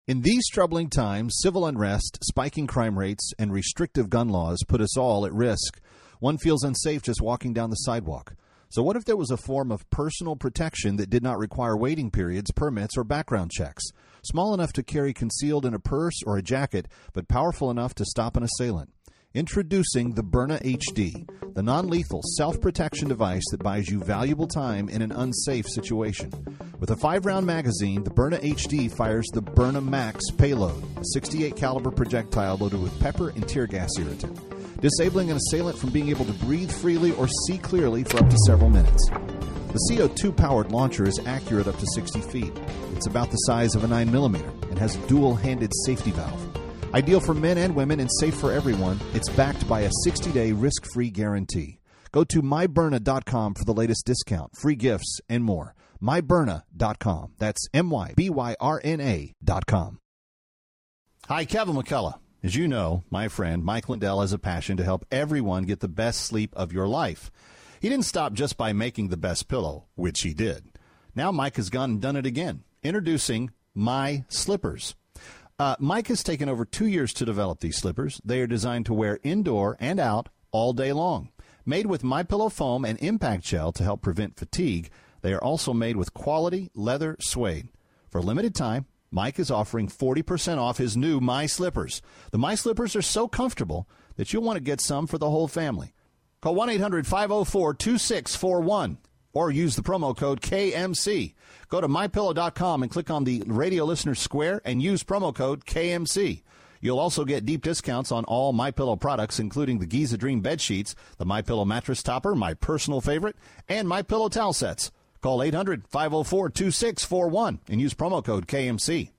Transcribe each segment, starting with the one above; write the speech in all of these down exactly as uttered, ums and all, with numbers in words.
In these troubling times, civil unrest, spiking crime rates, and restrictive gun laws put us all at risk. One feels unsafe just walking down the sidewalk. So what if there was a form of personal protection that did not require waiting periods, permits, or background checks? Small enough to carry concealed in a purse or a jacket, but powerful enough to stop an assailant. Introducing the Byrna H D, the non-lethal self-protection device that buys you valuable time in an unsafe situation. With a five-round magazine, the Byrna H D fires the Byrna Max payload, a sixty-eight caliber projectile loaded with pepper and tear gas irritant, disabling an assailant from being able to breathe freely or see clearly for up to several minutes. The C O two powered launcher is accurate up to sixty feet. It's about the size of a nine millimeter and has a dual-handed safety valve. Ideal for men and women and safe for everyone, it's backed by a sixty-day risk-free guarantee. Go to my byrna dot com for the latest discount, free gifts, and more. my byrna dot com. That's M Y B Y R N A dot com. Hi, Kevin McCullough. As you know, my friend Mike Lindell has a passion to help everyone get the best sleep of your life. He didn't stop just by making the best pillow, which he did. Now Mike has gone and done it again. Introducing My Slippers. Uh, Mike has taken over two years to develop these slippers. They are designed to wear indoor and out all day long. Made with MyPillow foam and impact gel to help prevent fatigue, they are also made with quality leather suede. For a limited time, Mike is offering forty percent off his new My Slippers. The My Slippers are so comfortable that you'll want to get some for the whole family. Call one eight hundred five oh four two six four one or use the promo code K M C. Go to my pillow dot com and click on the radio listener square and use promo code K M C. You'll also get deep discounts on all MyPillow products, including the Giza Dream bed sheets, the MyPillow mattress topper, my personal favorite, and MyPillow towel sets. Call eight hundred five oh four two six four one and use promo code K M C.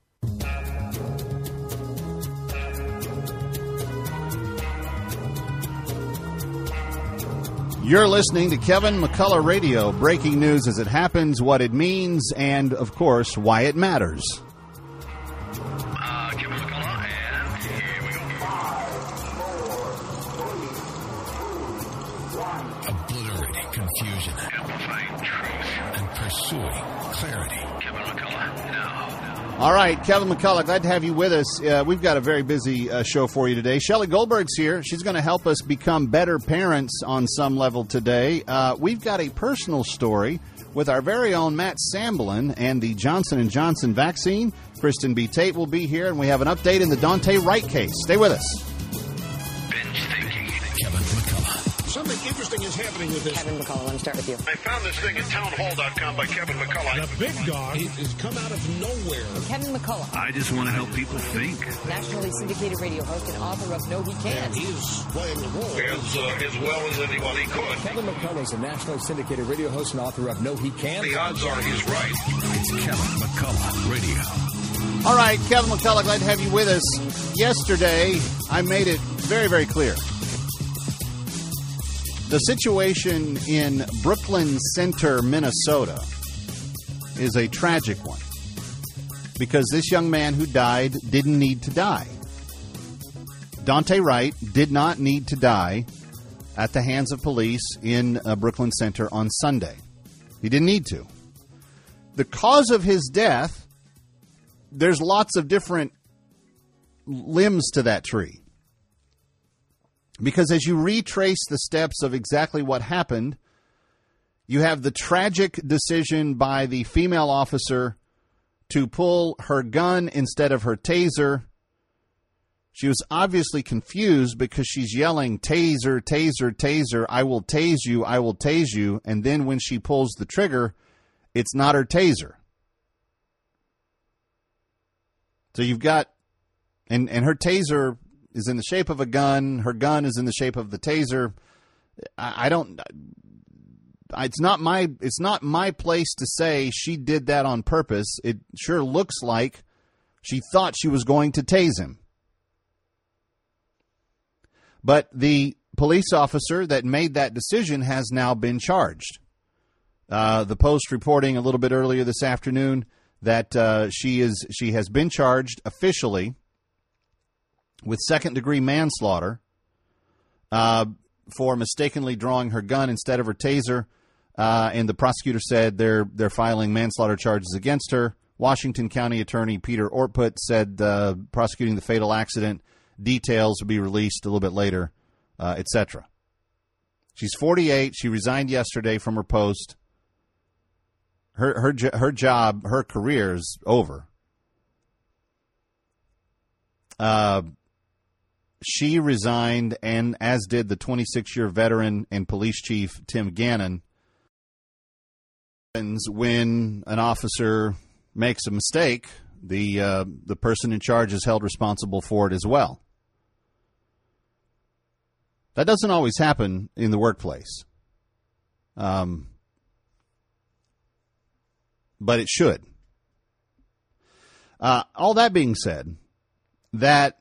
You're listening to Kevin McCullough Radio, breaking news as it happens, what it means, and, of course, why it matters. Uh, Kevin McCullough, and here we go. Obliterating confusion. Amplifying truth. And pursuing clarity. Kevin McCullough, now. All right, Kevin McCullough, glad to have you with us. Uh, we've got a very busy uh, show for you today. Shelley Goldberg's here. She's going to help us become better parents on some level today. Uh, we've got a personal story with our very own Matt Samblin and the Johnson and Johnson vaccine. Kristen B. Tate will be here, and we have an update in the Daunte Wright case. Stay with us. Binge thinking. Kevin McCullough. Something interesting is happening with this. Kevin McCullough, let me start with you. I found this thing at town hall dot com by Kevin McCullough. The big dog has come out of nowhere. Kevin McCullough. I just want to help people think. Nationally syndicated radio host and author of No He Can't. And he's playing the role as, uh, as well as anybody could. Kevin McCullough is a nationally syndicated radio host and author of No He Can't. The odds are he's right. It's Kevin McCullough Radio. All right, Kevin McCullough, glad to have you with us. Yesterday, I made it very, very clear. The situation in Brooklyn Center, Minnesota, is a tragic one because this young man who died didn't need to die. Daunte Wright did not need to die at the hands of police in uh, Brooklyn Center on Sunday. He didn't need to. The cause of his death, there's lots of different limbs to that tree. Because as you retrace the steps of exactly what happened, you have the tragic decision by the female officer to pull her gun instead of her taser. She was obviously confused because she's yelling, taser, taser, taser, I will tase you, I will tase you. And then when she pulls the trigger, it's not her taser. So you've got, and, and her taser is in the shape of a gun. Her gun is in the shape of the taser. I, I don't. It's not my. It's not my place to say she did that on purpose. It sure looks like she thought she was going to tase him. But the police officer that made that decision has now been charged. Uh, the Post reporting a little bit earlier this afternoon that uh, she is she has been charged officially with second-degree manslaughter uh, for mistakenly drawing her gun instead of her taser, uh, and the prosecutor said they're they're filing manslaughter charges against her Washington County Attorney Peter Ortput said uh, prosecuting the fatal accident, details will be released a little bit later, uh, et cetera. She's forty-eight. She resigned yesterday from her post. Her her her job, her career is over. Uh, she resigned, and as did the twenty-six-year veteran and police chief Tim Gannon. When an officer makes a mistake, the uh, the person in charge is held responsible for it as well. That doesn't always happen in the workplace, um, but it should. Uh, all that being said, that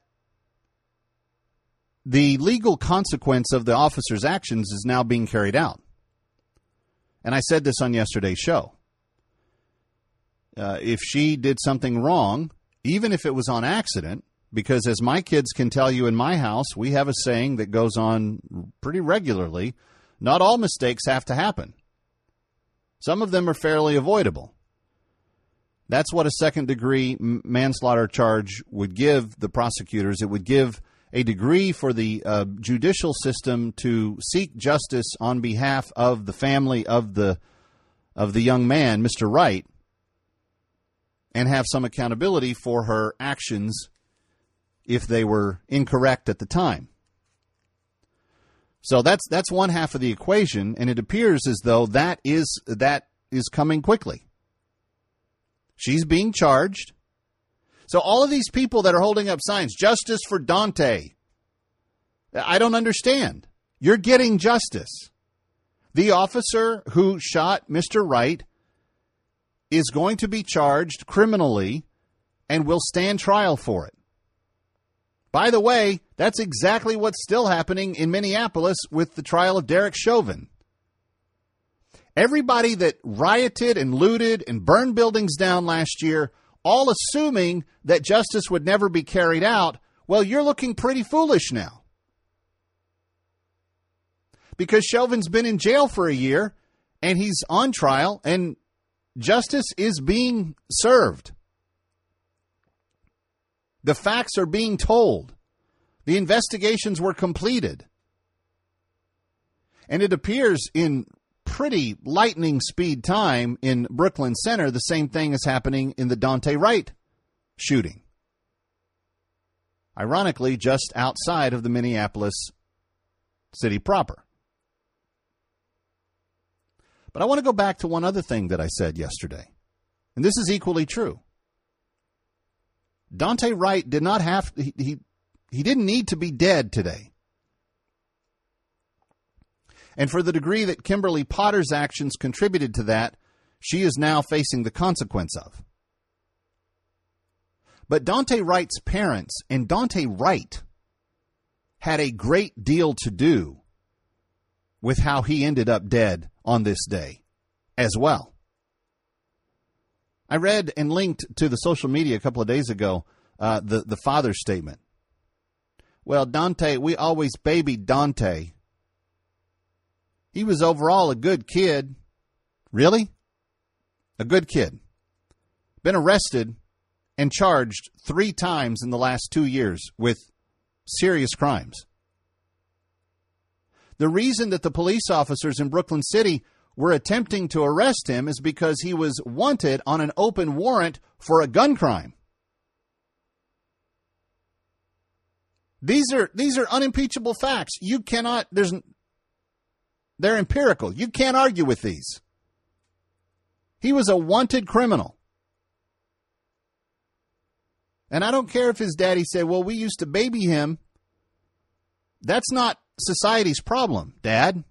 the legal consequence of the officer's actions is now being carried out. And I said this on yesterday's show. Uh, if she did something wrong, even if it was on accident, because as my kids can tell you in my house, we have a saying that goes on pretty regularly, not all mistakes have to happen. Some of them are fairly avoidable. That's what a second-degree manslaughter charge would give the prosecutors. It would give a degree for the uh, judicial system to seek justice on behalf of the family of the of the young man, Mister Wright, and have some accountability for her actions if they were incorrect at the time. So that's that's one half of the equation, and it appears as though that is that is coming quickly. She's being charged. So all of these people that are holding up signs, justice for Dante, I don't understand. You're getting justice. The officer who shot Mister Wright is going to be charged criminally and will stand trial for it. By the way, that's exactly what's still happening in Minneapolis with the trial of Derek Chauvin. Everybody that rioted and looted and burned buildings down last year, all assuming that justice would never be carried out, well, you're looking pretty foolish now. Because Chauvin's been in jail for a year, and he's on trial, and justice is being served. The facts are being told. The investigations were completed. And it appears in pretty lightning speed time in Brooklyn Center, the same thing is happening in the Dante Wright shooting. Ironically, just outside of the Minneapolis city proper. But I want to go back to one other thing that I said yesterday. And this is equally true. Dante Wright did not have, he, he, he didn't need to be dead today. And for the degree that Kimberly Potter's actions contributed to that, she is now facing the consequence of. But Dante Wright's parents and Dante Wright had a great deal to do with how he ended up dead on this day as well. I read and linked to the social media a couple of days ago uh, the, the father's statement. Well, Dante, we always babied Dante. He was overall a good kid. Really? A good kid. Been arrested and charged three times in the last two years with serious crimes. The reason that the police officers in Brooklyn City were attempting to arrest him is because he was wanted on an open warrant for a gun crime. These are these are unimpeachable facts. You cannot, there's, they're empirical. You can't argue with these. He was a wanted criminal. And I don't care if his daddy said, well, we used to baby him. That's not society's problem, Dad.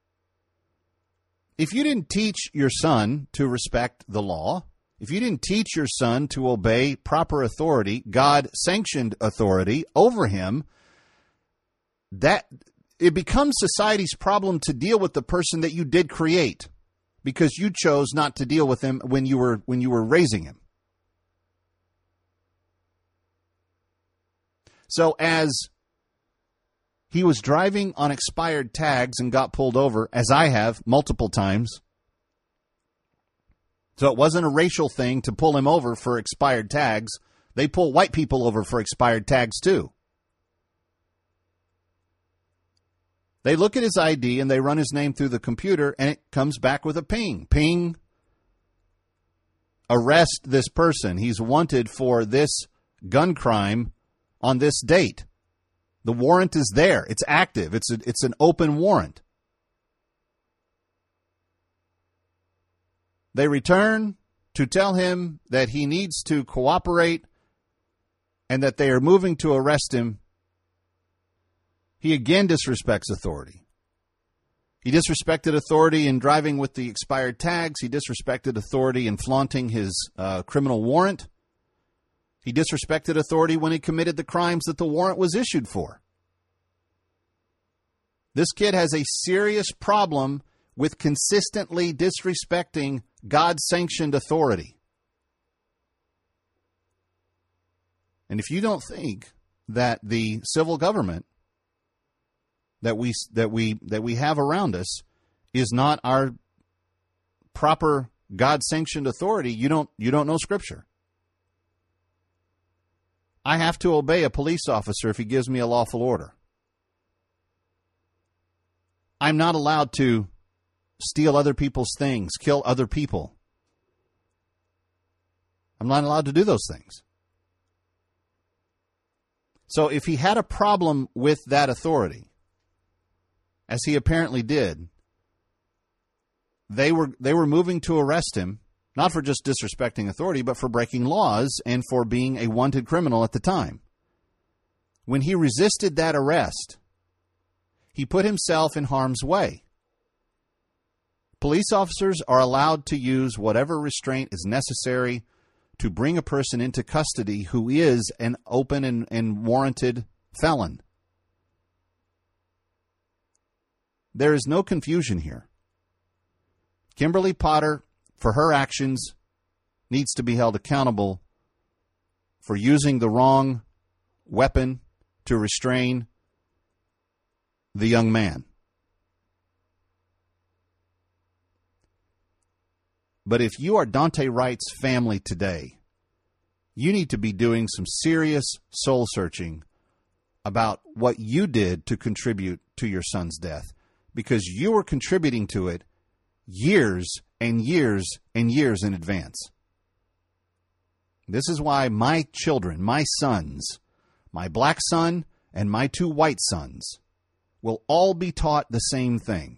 If you didn't teach your son to respect the law, if you didn't teach your son to obey proper authority, God-sanctioned authority over him, that it becomes society's problem to deal with the person that you did create because you chose not to deal with him when you were when you were raising him. So as he was driving on expired tags and got pulled over, as I have multiple times, So it wasn't a racial thing to pull him over for expired tags. They pull white people over for expired tags, too. They look at his I D and they run his name through the computer, and it comes back with a ping. Ping. Arrest this person. He's wanted for this gun crime on this date. The warrant is there. It's active. It's a, it's an open warrant. They return to tell him that he needs to cooperate and that they are moving to arrest him. He again disrespects authority. He disrespected authority in driving with the expired tags. He disrespected authority in flaunting his uh, criminal warrant. He disrespected authority when he committed the crimes that the warrant was issued for. This kid has a serious problem with consistently disrespecting God-sanctioned authority. And if you don't think that the civil government that we that we that we have around us is not our proper God-sanctioned authority, you don't you don't know Scripture. I have to obey a police officer if he gives me a lawful order. I'm not allowed to steal other people's things, kill other people. I'm not allowed to do those things. So if he had a problem with that authority, as he apparently did, they were they were moving to arrest him, not for just disrespecting authority, but for breaking laws and for being a wanted criminal at the time. When he resisted that arrest, he put himself in harm's way. Police officers are allowed to use whatever restraint is necessary to bring a person into custody who is an open and, and warranted felon. There is no confusion here. Kimberly Potter, for her actions, needs to be held accountable for using the wrong weapon to restrain the young man. But if you are Daunte Wright's family today, you need to be doing some serious soul searching about what you did to contribute to your son's death, because you were contributing to it years and years and years in advance. This is why my children, my sons, my black son and my two white sons, will all be taught the same thing.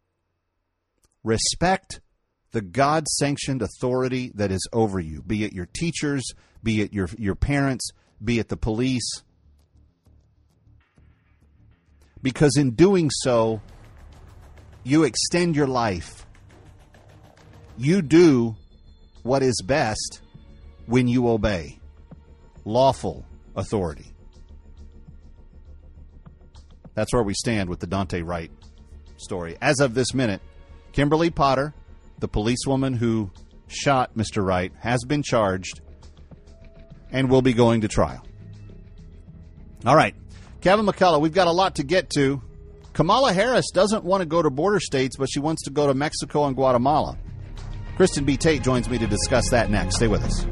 Respect the God-sanctioned authority that is over you, be it your teachers, be it your, your parents, be it the police. Because in doing so, you extend your life. You do what is best when you obey lawful authority. That's where we stand with the Daunte Wright story. As of this minute, Kimberly Potter, the policewoman who shot Mister Wright, has been charged and will be going to trial. All right, Kevin McCullough, we've got a lot to get to. Kamala Harris doesn't want to go to border states, but she wants to go to Mexico and Guatemala. Kristen B. Tate joins me to discuss that next. Stay with us.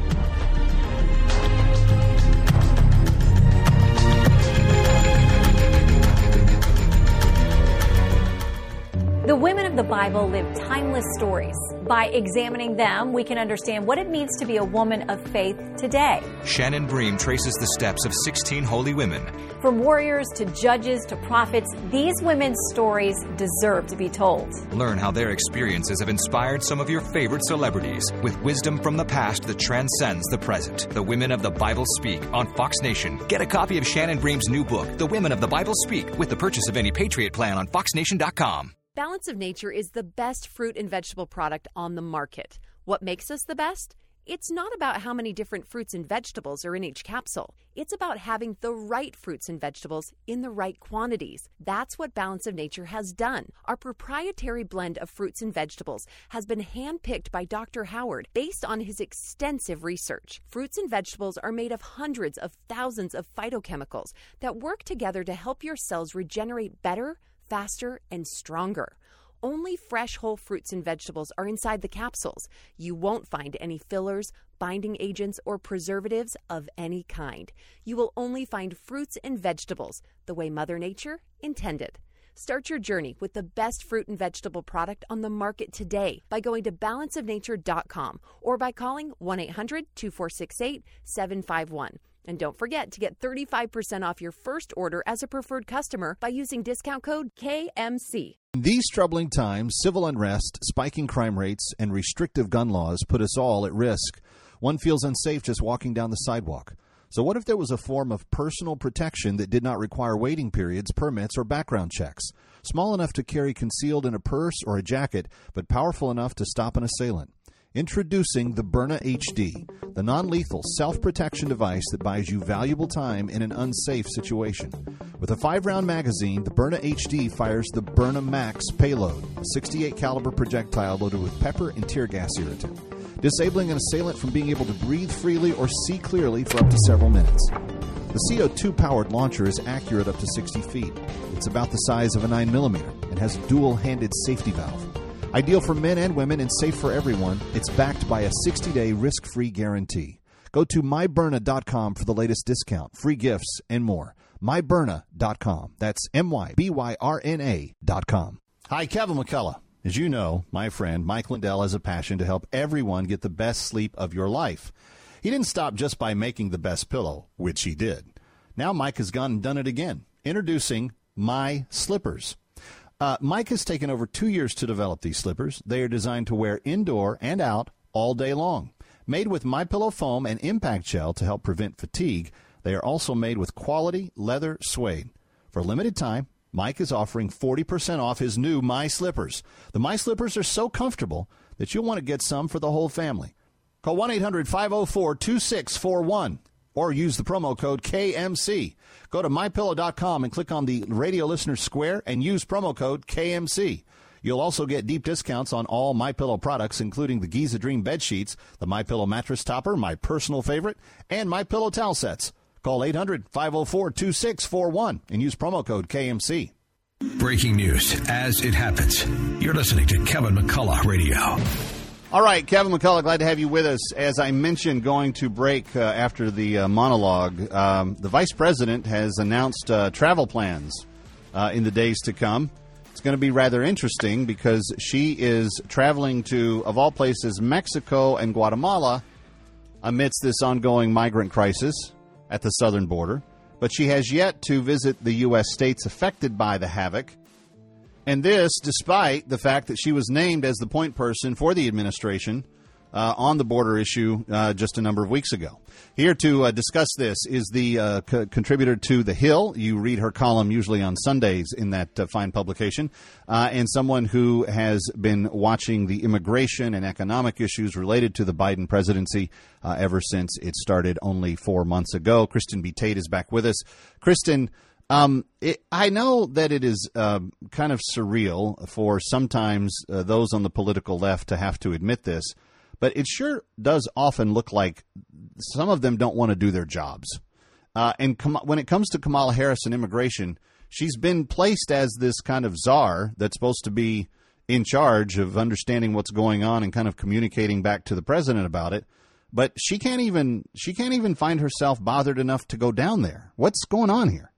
The women of the Bible live timeless stories. By examining them, we can understand what it means to be a woman of faith today. Shannon Bream traces the steps of sixteen holy women. From warriors to judges to prophets, these women's stories deserve to be told. Learn how their experiences have inspired some of your favorite celebrities with wisdom from the past that transcends the present. The Women of the Bible Speak on Fox Nation. Get a copy of Shannon Bream's new book, The Women of the Bible Speak, with the purchase of any Patriot plan on fox nation dot com. Balance of Nature is the best fruit and vegetable product on the market. What makes us the best? It's not about how many different fruits and vegetables are in each capsule. It's about having the right fruits and vegetables in the right quantities. That's what Balance of Nature has done. Our proprietary blend of fruits and vegetables has been handpicked by Doctor Howard based on his extensive research. Fruits and vegetables are made of hundreds of thousands of phytochemicals that work together to help your cells regenerate better, faster, and stronger. Only fresh whole fruits and vegetables are inside the capsules. You won't find any fillers, binding agents, or preservatives of any kind. You will only find fruits and vegetables the way Mother Nature intended. Start your journey with the best fruit and vegetable product on the market today by going to balance of nature dot com or by calling one eight hundred two four six eight seven five one. And don't forget to get thirty-five percent off your first order as a preferred customer by using discount code K M C. In these troubling times, civil unrest, spiking crime rates, and restrictive gun laws put us all at risk. One feels unsafe just walking down the sidewalk. So what if there was a form of personal protection that did not require waiting periods, permits, or background checks? Small enough to carry concealed in a purse or a jacket, but powerful enough to stop an assailant. Introducing the Byrna H D, the non-lethal self-protection device that buys you valuable time in an unsafe situation. With a five-round magazine, the Byrna H D fires the Byrna Max payload, a sixty-eight caliber projectile loaded with pepper and tear gas irritant, disabling an assailant from being able to breathe freely or see clearly for up to several minutes. The C O two powered launcher is accurate up to sixty feet. It's about the size of a nine millimeter and has a dual-handed safety valve. Ideal for men and women and safe for everyone, it's backed by a sixty-day risk-free guarantee. Go to my byrna dot com for the latest discount, free gifts, and more. my byrna dot com. That's M Y B Y R N A dot com. Hi, Kevin McCullough. As you know, my friend Mike Lindell has a passion to help everyone get the best sleep of your life. He didn't stop just by making the best pillow, which he did. Now Mike has gone and done it again. Introducing My Slippers. Uh, Mike has taken over two years to develop these slippers. They are designed to wear indoor and out all day long. Made with MyPillow foam and impact gel to help prevent fatigue, they are also made with quality leather suede. For a limited time, Mike is offering forty percent off his new My Slippers. The My Slippers are so comfortable that you'll want to get some for the whole family. Call one eight hundred five oh four two six four one or use the promo code K M C. Go to my pillow dot com and click on the radio listener square and use promo code K M C. You'll also get deep discounts on all MyPillow products, including the Giza Dream bed sheets, the MyPillow mattress topper, my personal favorite, and MyPillow towel sets. Call eight hundred five oh four two six four one and use promo code K M C. Breaking news as it happens. You're listening to Kevin McCullough Radio. All right, Kevin McCullough, glad to have you with us. As I mentioned, going to break uh, after the uh, monologue, um, the Vice President has announced uh, travel plans uh, in the days to come. It's going to be rather interesting because she is traveling to, of all places, Mexico and Guatemala amidst this ongoing migrant crisis at the southern border. But she has yet to visit the U S states affected by the havoc. And this, despite the fact that she was named as the point person for the administration uh, on the border issue uh, just a number of weeks ago. Here to uh, discuss this is the uh, co- contributor to The Hill. You read her column usually on Sundays in that uh, fine publication, uh, and someone who has been watching the immigration and economic issues related to the Biden presidency uh, ever since it started only four months ago. Kristen B. Tate is back with us. Kristen, Um, it, I know that it is uh, kind of surreal for sometimes uh, those on the political left to have to admit this, but it sure does often look like some of them don't want to do their jobs. Uh, and com- when it comes to Kamala Harris and immigration, she's been placed as this kind of czar that's supposed to be in charge of understanding what's going on and kind of communicating back to the president about it. But she can't even she can't even find herself bothered enough to go down there. What's going on here?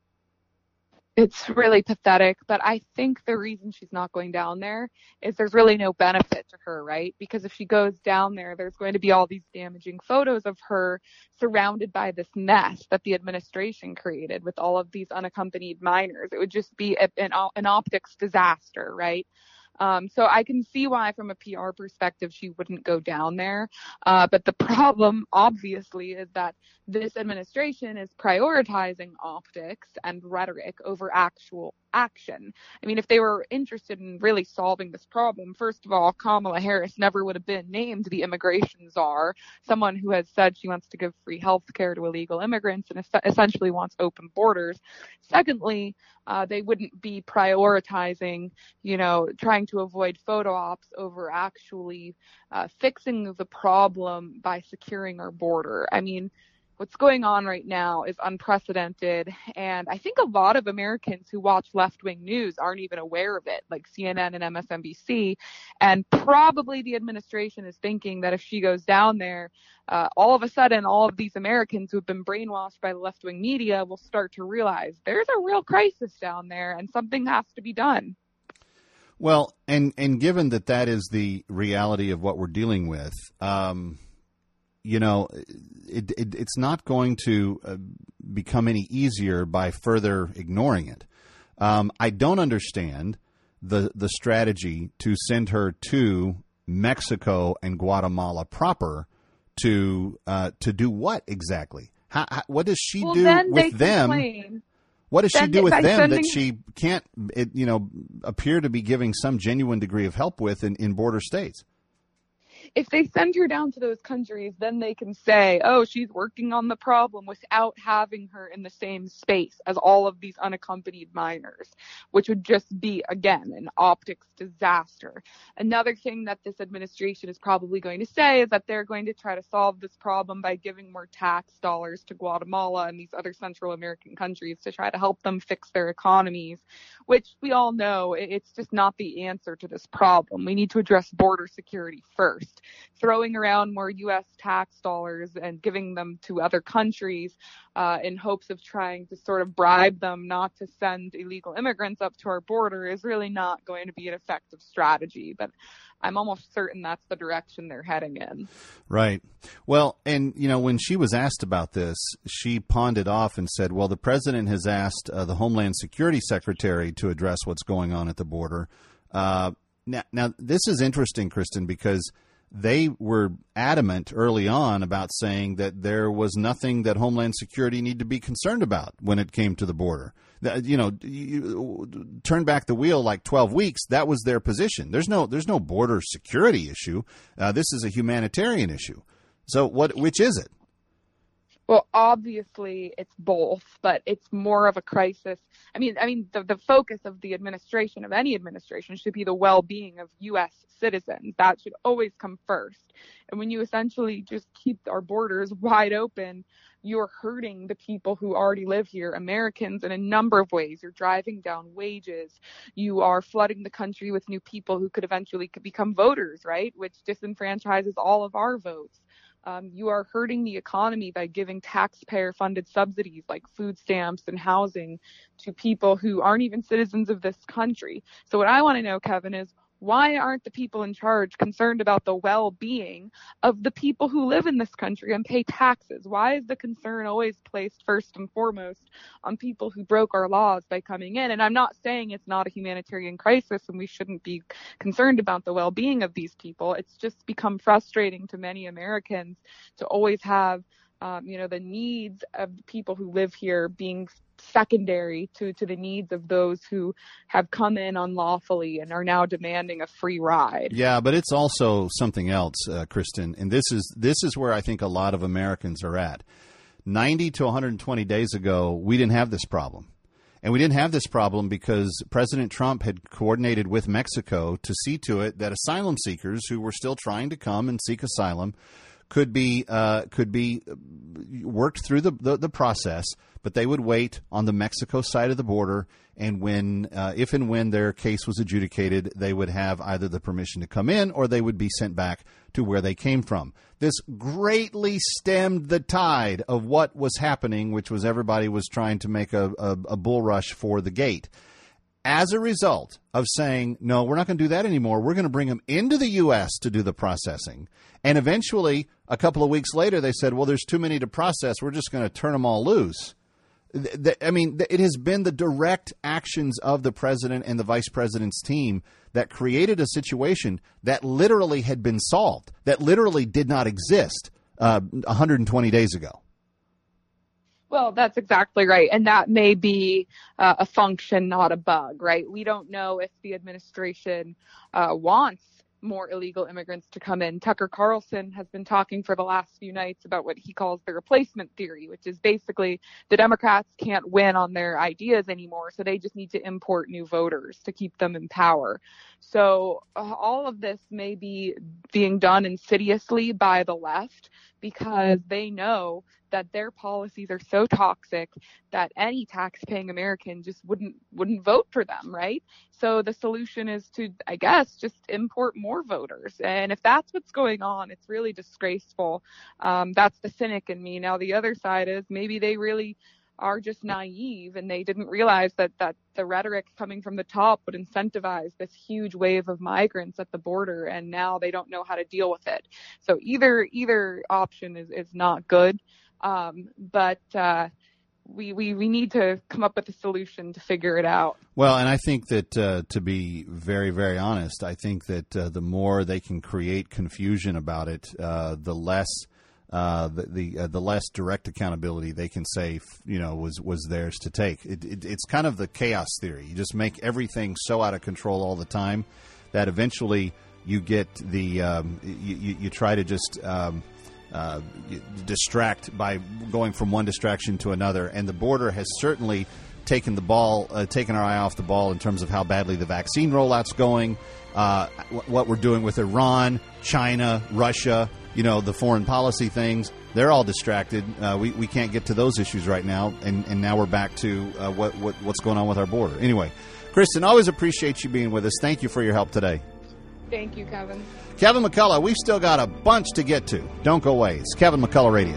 It's really pathetic, but I think the reason she's not going down there is there's really no benefit to her, right? Because if she goes down there, there's going to be all these damaging photos of her surrounded by this mess that the administration created with all of these unaccompanied minors. It would just be a, an, an optics disaster, right? Um, so I can see why, from a P R perspective, she wouldn't go down there. Uh, but the problem, obviously, is that this administration is prioritizing optics and rhetoric over actual action. I mean, if they were interested in really solving this problem, first of all, Kamala Harris never would have been named the immigration czar, someone who has said she wants to give free health care to illegal immigrants and es- essentially wants open borders. Secondly, uh, they wouldn't be prioritizing, you know, trying to avoid photo ops over actually uh, fixing the problem by securing our border. I mean, what's going on right now is unprecedented. And I think a lot of Americans who watch left-wing news aren't even aware of it, like C N N and M S N B C. And probably the administration is thinking that if she goes down there, uh, all of a sudden, all of these Americans who have been brainwashed by the left-wing media will start to realize there's a real crisis down there and something has to be done. Well, and, and given that that is the reality of what we're dealing with, um, you know, it, it, it's not going to uh, become any easier by further ignoring it. Um, I don't understand the the strategy to send her to Mexico and Guatemala proper to uh, to do what exactly? How, how, what does she well, do with them? Complain. What does she then do with them sending... that she can't, it, you know, appear to be giving some genuine degree of help with in, in border states? If they send her down to those countries, then they can say, oh, she's working on the problem without having her in the same space as all of these unaccompanied minors, which would just be, again, an optics disaster. Another thing that this administration is probably going to say is that they're going to try to solve this problem by giving more tax dollars to Guatemala and these other Central American countries to try to help them fix their economies, which we all know it's just not the answer to this problem. We need to address border security first. Throwing around more U S tax dollars and giving them to other countries uh, in hopes of trying to sort of bribe them not to send illegal immigrants up to our border is really not going to be an effective strategy. But I'm almost certain that's the direction they're heading in. Right. Well, and, you know, when she was asked about this, she pawned it off and said, well, the president has asked uh, the Homeland Security Secretary to address what's going on at the border. Uh, now, now, this is interesting, Kristen, because they were adamant early on about saying that there was nothing that Homeland Security needed to be concerned about when it came to the border. You know, you turn back the wheel like twelve weeks. That was their position. There's no, there's no border security issue. Uh, this is a humanitarian issue. So, what, which is it? Well, obviously it's both, but it's more of a crisis. I mean, I mean, the, the focus of the administration, of any administration, should be the well-being of U S citizens. That should always come first. And when you essentially just keep our borders wide open, you're hurting the people who already live here, Americans, in a number of ways. You're driving down wages. You are flooding the country with new people who could eventually become voters, right? Which disenfranchises all of our votes. Um, you are hurting the economy by giving taxpayer-funded subsidies like food stamps and housing to people who aren't even citizens of this country. So what I want to know, Kevin, is why aren't the people in charge concerned about the well-being of the people who live in this country and pay taxes? Why is the concern always placed first and foremost on people who broke our laws by coming in? And I'm not saying it's not a humanitarian crisis and we shouldn't be concerned about the well-being of these people. It's just become frustrating to many Americans to always have, um, you know, the needs of the people who live here being secondary to, to the needs of those who have come in unlawfully and are now demanding a free ride. Yeah, but it's also something else, uh, Kristen, and this is this is where I think a lot of Americans are at. ninety to one hundred twenty days ago, we didn't have this problem. And we didn't have this problem because President Trump had coordinated with Mexico to see to it that asylum seekers who were still trying to come and seek asylum could be uh, could be worked through the, the, the process, but they would wait on the Mexico side of the border, and when uh, if and when their case was adjudicated, they would have either the permission to come in or they would be sent back to where they came from. This greatly stemmed the tide of what was happening, which was everybody was trying to make a, a, a bull rush for the gate. As a result of saying, no, we're not going to do that anymore. We're going to bring them into the U S to do the processing. And eventually, a couple of weeks later, they said, well, there's too many to process. We're just going to turn them all loose. I mean, it has been the direct actions of the president and the vice president's team that created a situation that literally had been solved, that literally did not exist uh, one hundred twenty days ago. Well, that's exactly right. And that may be uh, a function, not a bug, right? We don't know if the administration uh, wants more illegal immigrants to come in. Tucker Carlson has been talking for the last few nights about what he calls the replacement theory, which is basically the Democrats can't win on their ideas anymore, so they just need to import new voters to keep them in power. So uh, all of this may be being done insidiously by the left because they know that their policies are so toxic that any tax-paying American just wouldn't wouldn't vote for them, right? So the solution is to, I guess, just import more voters. And if that's what's going on, it's really disgraceful. Um, that's the cynic in me. Now, the other side is maybe they really are just naive and they didn't realize that, that the rhetoric coming from the top would incentivize this huge wave of migrants at the border, and now they don't know how to deal with it. So either either option is, is not good. Um, but uh, we, we we need to come up with a solution to figure it out. Well, and I think that uh, to be very, very honest, I think that uh, the more they can create confusion about it, uh, the less uh, the the, uh, the less direct accountability they can say, you know, was was theirs to take. It, it, it's kind of the chaos theory. You just make everything so out of control all the time that eventually you get the um, you, you, you try to just um, uh, distract by going from one distraction to another. And the border has certainly taken the ball, uh, taken our eye off the ball in terms of how badly the vaccine rollout's going, uh, what we're doing with Iran, China, Russia. You know, the foreign policy things, they're all distracted. Uh, we, we can't get to those issues right now, and, and now we're back to uh, what, what what's going on with our border. Anyway, Kristen, always appreciate you being with us. Thank you for your help today. Thank you, Kevin. Kevin McCullough, we've still got a bunch to get to. Don't go away. It's Kevin McCullough Radio.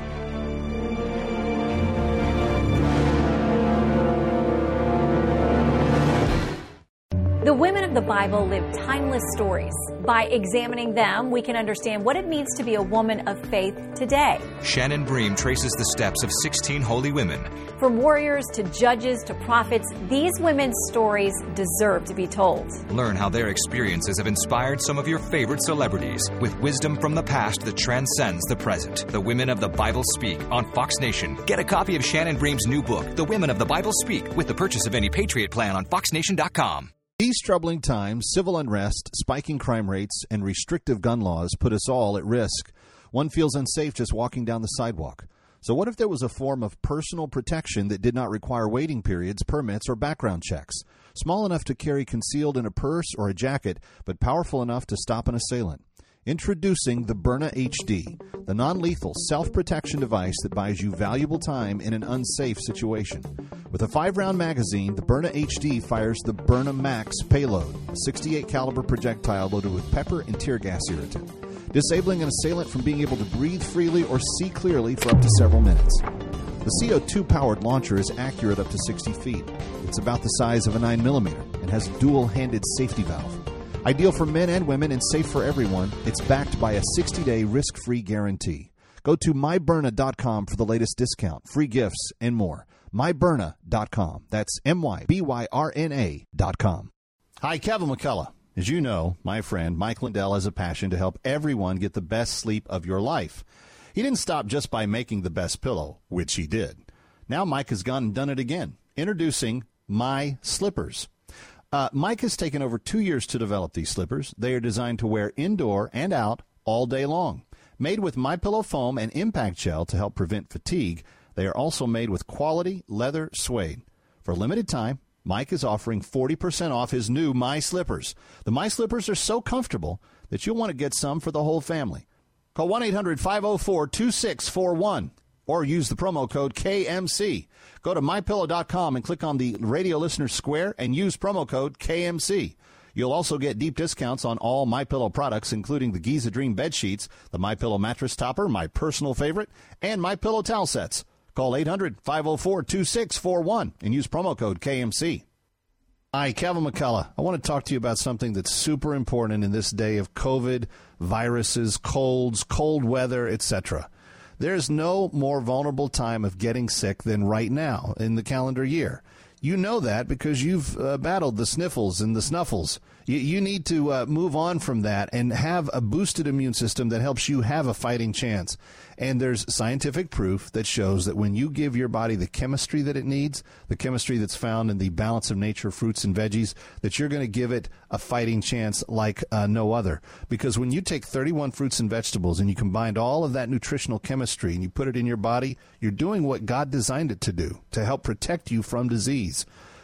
The women of the Bible live timeless stories. By examining them, we can understand what it means to be a woman of faith today. Shannon Bream traces the steps of sixteen holy women. From warriors to judges to prophets, these women's stories deserve to be told. Learn how their experiences have inspired some of your favorite celebrities with wisdom from the past that transcends the present. The Women of the Bible Speak on Fox Nation. Get a copy of Shannon Bream's new book, The Women of the Bible Speak, with the purchase of any Patriot plan on fox nation dot com. These troubling times, civil unrest, spiking crime rates, and restrictive gun laws put us all at risk. One feels unsafe just walking down the sidewalk. So what if there was a form of personal protection that did not require waiting periods, permits, or background checks? Small enough to carry concealed in a purse or a jacket, but powerful enough to stop an assailant. Introducing the Byrna H D, the non-lethal self-protection device that buys you valuable time in an unsafe situation. With a five-round magazine, the Byrna H D fires the Byrna Max payload, a sixty-eight caliber projectile loaded with pepper and tear gas irritant, disabling an assailant from being able to breathe freely or see clearly for up to several minutes. The C O two powered launcher is accurate up to sixty feet. It's about the size of a nine millimeter and has a dual-handed safety valve. Ideal for men and women and safe for everyone, it's backed by a sixty-day risk-free guarantee. Go to my byrna dot com for the latest discount, free gifts, and more. my byrna dot com. That's M Y B Y R N A dot com. Hi, Kevin McCullough. As you know, my friend Mike Lindell has a passion to help everyone get the best sleep of your life. He didn't stop just by making the best pillow, which he did. Now Mike has gone and done it again. Introducing My Slippers. Uh, Mike has taken over two years to develop these slippers. They are designed to wear indoor and out all day long. Made with MyPillow foam and impact gel to help prevent fatigue, they are also made with quality leather suede. For a limited time, Mike is offering forty percent off his new My Slippers. The My Slippers are so comfortable that you'll want to get some for the whole family. Call one eight hundred five oh four two six four one or use the promo code K M C. Go to my pillow dot com and click on the radio listener square and use promo code K M C. You'll also get deep discounts on all MyPillow products, including the Giza Dream bed sheets, the MyPillow mattress topper, my personal favorite, and MyPillow towel sets. Call eight hundred five oh four two six four one and use promo code K M C. Hi, Kevin McCullough. I want to talk to you about something that's super important in this day of COVID, viruses, colds, cold weather, et cetera. There's no more vulnerable time of getting sick than right now in the calendar year. You know that because you've uh, battled the sniffles and the snuffles. You, you need to uh, move on from that and have a boosted immune system that helps you have a fighting chance. And there's scientific proof that shows that when you give your body the chemistry that it needs, the chemistry that's found in the balance of nature, fruits and veggies, that you're going to give it a fighting chance like uh, no other. Because when you take thirty-one fruits and vegetables and you combine all of that nutritional chemistry and you put it in your body, you're doing what God designed it to do, to help protect you from disease.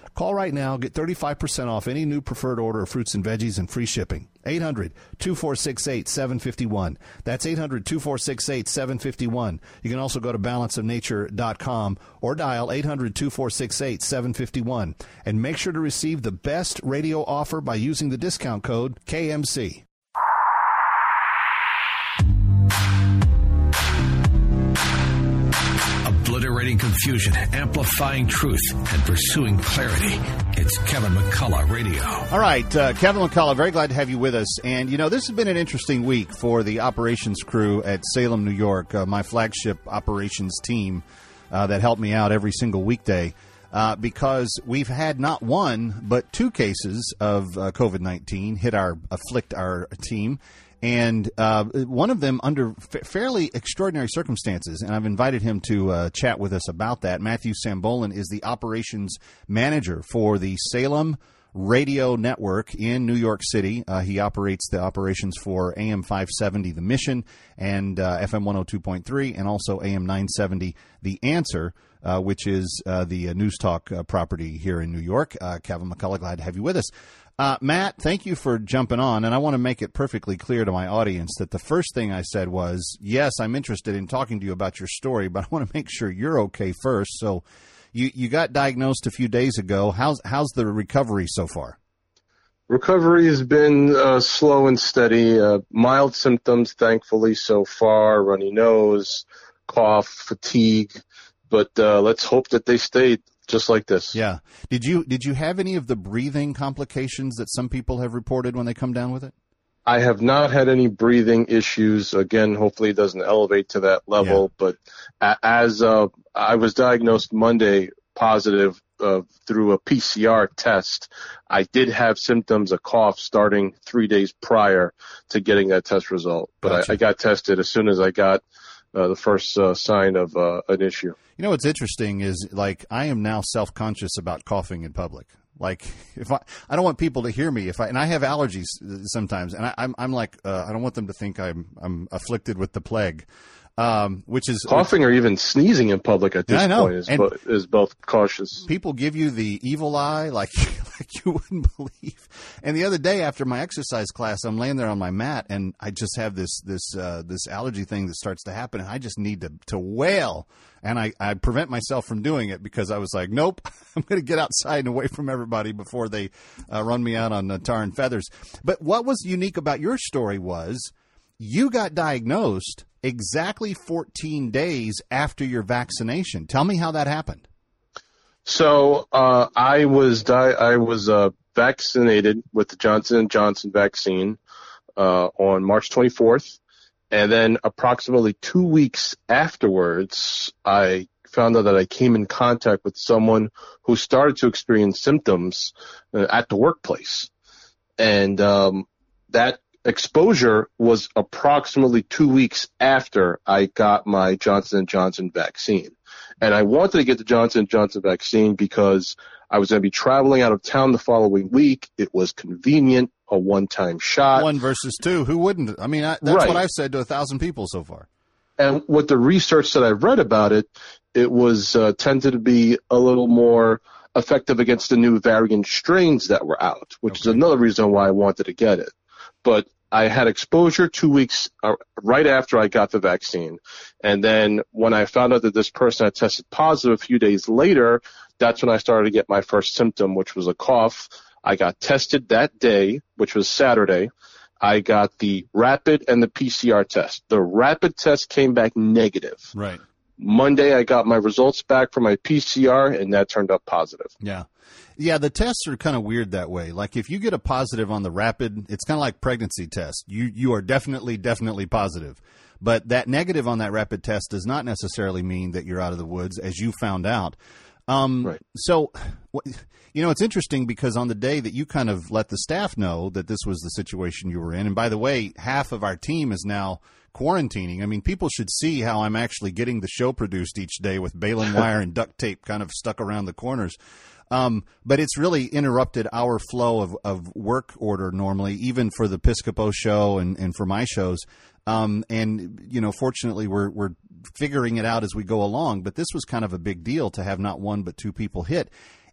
Call right now. Get thirty-five percent off any new preferred order of fruits and veggies and free shipping. eight hundred, two four six eight, seven five one. That's eight hundred, two four six eight, seven five one. You can also go to balance of nature dot com or dial eight hundred, two four six eight, seven five one. And make sure to receive the best radio offer by using the discount code K M C. Obliterating confusion, amplifying truth, and pursuing clarity. It's Kevin McCullough Radio. All right, uh, Kevin McCullough, very glad to have you with us. And, you know, this has been an interesting week for the operations crew at Salem, New York, uh, my flagship operations team uh, that helped me out every single weekday, uh, because we've had not one but two cases of uh, COVID nineteen hit our, afflict our team. And uh, one of them under f- fairly extraordinary circumstances, and I've invited him to uh, chat with us about that. Matthew Sambolin is the operations manager for the Salem Radio Network in New York City. Uh, he operates the operations for A M five seventy, The Mission, and uh, F M one oh two point three, and also A M nine seventy, The Answer, uh, which is uh, the uh, News Talk uh, property here in New York. Uh, Kevin McCullough, glad to have you with us. Uh, Matt, thank you for jumping on, and I want to make it perfectly clear to my audience that the first thing I said was, yes, I'm interested in talking to you about your story, but I want to make sure you're okay first. So you, you got diagnosed a few days ago. How's, how's the recovery so far? Recovery has been uh, slow and steady. Uh, mild symptoms, thankfully, so far, runny nose, cough, fatigue, but uh, let's hope that they stay just like this. Yeah. Did you did you have any of the breathing complications that some people have reported when they come down with it? I have not had any breathing issues. Again, hopefully it doesn't elevate to that level. Yeah. But a- as uh, I was diagnosed Monday positive uh, through a P C R test, I did have symptoms of cough starting three days prior to getting that test result. But gotcha. I, I got tested as soon as I got uh, the first uh, sign of uh, an issue. You know what's interesting is, like, I am now self-conscious about coughing in public. Like, if I, I don't want people to hear me if I, and I have allergies sometimes, and I, I'm, I'm like, uh, I don't want them to think I'm, I'm afflicted with the plague. Um, which is coughing or even sneezing in public at this point is, bo- is both cautious. People give you the evil eye like like you wouldn't believe. And the other day after my exercise class, I'm laying there on my mat and I just have this this uh, this allergy thing that starts to happen, and I just need to to wail, and I, I prevent myself from doing it because I was like, nope, I'm going to get outside and away from everybody before they uh, run me out on uh, tar and feathers. But what was unique about your story was you got diagnosed exactly fourteen days after your vaccination. Tell me how that happened. So uh, I was di- I was uh, vaccinated with the Johnson and Johnson vaccine uh, on March twenty-fourth, and then approximately two weeks afterwards, I found out that I came in contact with someone who started to experience symptoms uh, at the workplace, and um, that exposure was approximately two weeks after I got my Johnson and Johnson vaccine. And I wanted to get the Johnson and Johnson vaccine because I was going to be traveling out of town the following week. It was convenient, a one-time shot. One versus two. Who wouldn't? I mean, I, that's right. What I've said to a thousand people so far. And with the research that I've read about it, it was uh, tended to be a little more effective against the new variant strains that were out, which okay. is another reason why I wanted to get it. But I had exposure two weeks uh, right after I got the vaccine. And then when I found out that this person had tested positive a few days later, that's when I started to get my first symptom, which was a cough. I got tested that day, which was Saturday. I got the rapid and the P C R test. The rapid test came back negative. Right. Monday, I got my results back from my P C R, and that turned up positive. Yeah. Yeah, the tests are kind of weird that way. Like, if you get a positive on the rapid, it's kind of like pregnancy test. You you are definitely, definitely positive. But that negative on that rapid test does not necessarily mean that you're out of the woods, as you found out. Um, right. So, you know, it's interesting because on the day that you kind of let the staff know that this was the situation you were in, and by the way, half of our team is now quarantining. I mean, people should see how I'm actually getting the show produced each day with baling wire and duct tape kind of stuck around the corners. Um, but it's really interrupted our flow of, of work order normally, even for the Piscopo show and, and for my shows. Um, and, you know, fortunately, we're we're figuring it out as we go along. But this was kind of a big deal to have not one but two people hit.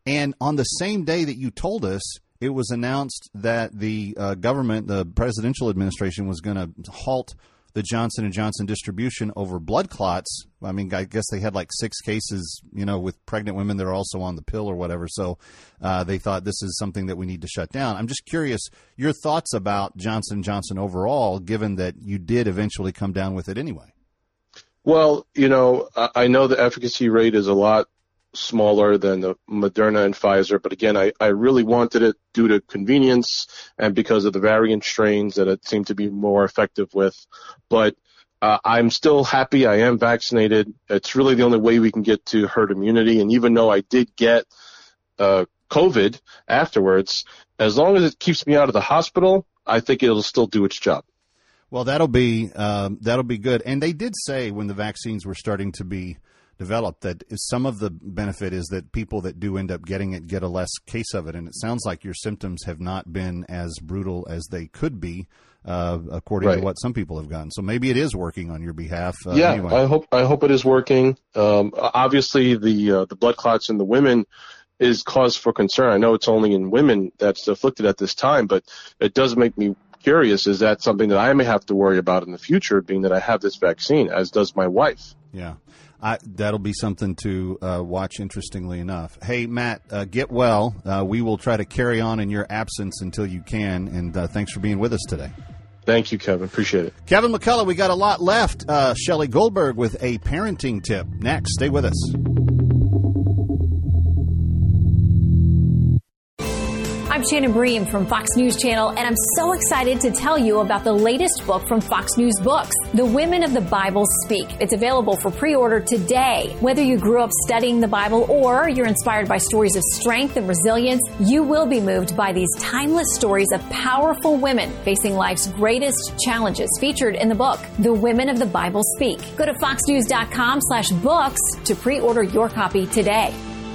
And on the same day that you told us, it was announced that the uh, government, the presidential administration, was going to halt the Johnson and Johnson distribution over blood clots. I mean, I guess they had like six cases, you know, with pregnant women that are also on the pill or whatever. So uh, they thought this is something that we need to shut down. I'm just curious, your thoughts about Johnson and Johnson overall, given that you did eventually come down with it anyway. Well, you know, I know the efficacy rate is a lot smaller than the Moderna and Pfizer, but again, I, I really wanted it due to convenience and because of the variant strains that it seemed to be more effective with. But uh, I'm still happy I am vaccinated. It's really the only way we can get to herd immunity. And even though I did get uh, COVID afterwards, as long as it keeps me out of the hospital, I think it'll still do its job. Well, that'll be um, that'll be good. And they did say when the vaccines were starting to be developed that some of the benefit is that people that do end up getting it get a less case of it. And it sounds like your symptoms have not been as brutal as they could be, uh, according right. to what some people have gotten. So maybe it is working on your behalf. Uh, yeah, anyway. I hope I hope it is working. Um, obviously, the uh, the blood clots in the women is cause for concern. I know it's only in women that's afflicted at this time, but it does make me curious. Is that something that I may have to worry about in the future, being that I have this vaccine, as does my wife? Yeah. I, that'll be something to uh, watch, interestingly enough. Hey, Matt, uh, get well. Uh, we will try to carry on in your absence until you can, and uh, thanks for being with us today. Thank you, Kevin. Appreciate it. Kevin McCullough, we got a lot left. Uh, Shelley Goldberg with a parenting tip. Next, stay with us. I'm Shannon Bream from Fox News Channel, and I'm so excited to tell you about the latest book from Fox News Books, The Women of the Bible Speak. It's available for pre-order today. Whether you grew up studying the Bible or you're inspired by stories of strength and resilience, you will be moved by these timeless stories of powerful women facing life's greatest challenges featured in the book, The Women of the Bible Speak. Go to foxnews.com slash books to pre-order your copy today.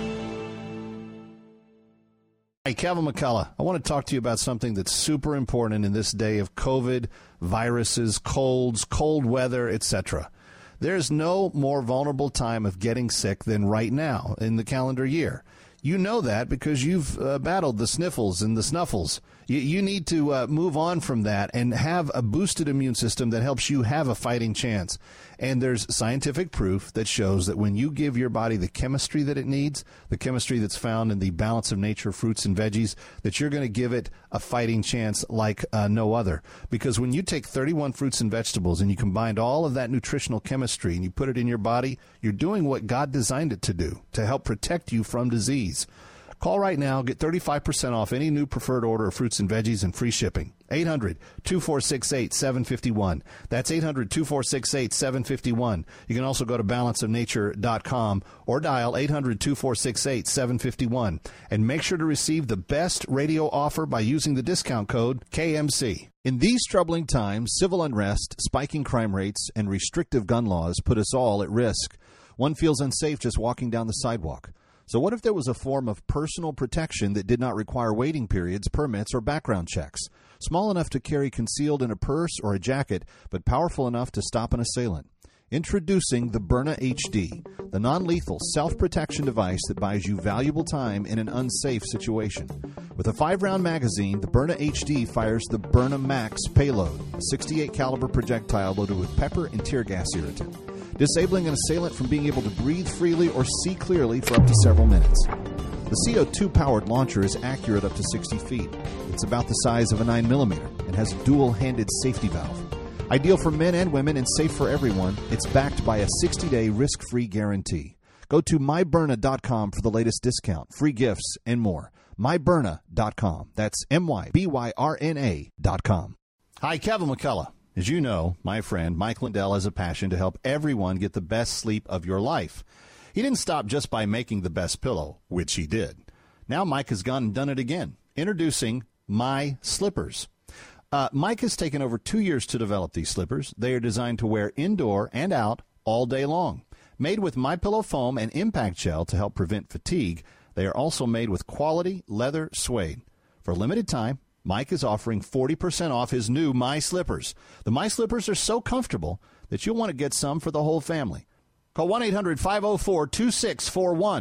Hey, Kevin McCullough, I want to talk to you about something that's super important in this day of COVID, viruses, colds, cold weather, et cetera. There's no more vulnerable time of getting sick than right now in the calendar year. You know that because you've uh, battled the sniffles and the snuffles. You, you need to uh, move on from that and have a boosted immune system that helps you have a fighting chance. And there's scientific proof that shows that when you give your body the chemistry that it needs, the chemistry that's found in the balance of nature, fruits and veggies, that you're going to give it a fighting chance like uh, no other. Because when you take thirty-one fruits and vegetables and you combine all of that nutritional chemistry and you put it in your body, you're doing what God designed it to do, to help protect you from disease. Call right now. Get thirty-five percent off any new preferred order of fruits and veggies and free shipping. eight hundred, two four six eight, seven five one. That's eight hundred, two four six eight, seven five one. You can also go to balance of nature dot com or dial eight hundred, two four six eight, seven five one. And make sure to receive the best radio offer by using the discount code K M C. In these troubling times, civil unrest, spiking crime rates, and restrictive gun laws put us all at risk. One feels unsafe just walking down the sidewalk. So what if there was a form of personal protection that did not require waiting periods, permits, or background checks? Small enough to carry concealed in a purse or a jacket, but powerful enough to stop an assailant. Introducing the Byrna H D, the non-lethal self-protection device that buys you valuable time in an unsafe situation. With a five-round magazine, the Byrna H D fires the Byrna Max payload, a sixty-eight caliber projectile loaded with pepper and tear gas irritant, disabling an assailant from being able to breathe freely or see clearly for up to several minutes. The C O two powered launcher is accurate up to sixty feet. It's about the size of a nine millimeter and has a dual-handed safety valve. Ideal for men and women and safe for everyone, it's backed by a sixty-day risk-free guarantee. Go to my byrna dot com for the latest discount, free gifts, and more. my byrna dot com. That's M Y B Y R N A dot com. Hi, Kevin McCullough. As you know, my friend Mike Lindell has a passion to help everyone get the best sleep of your life. He didn't stop just by making the best pillow, which he did. Now Mike has gone and done it again. Introducing My Slippers. Uh, Mike has taken over two years to develop these slippers. They are designed to wear indoor and out all day long. Made with MyPillow foam and impact gel to help prevent fatigue, they are also made with quality leather suede. For a limited time, Mike is offering forty percent off his new My Slippers. The My Slippers are so comfortable that you'll want to get some for the whole family. Call one eight hundred, five oh four, two six four one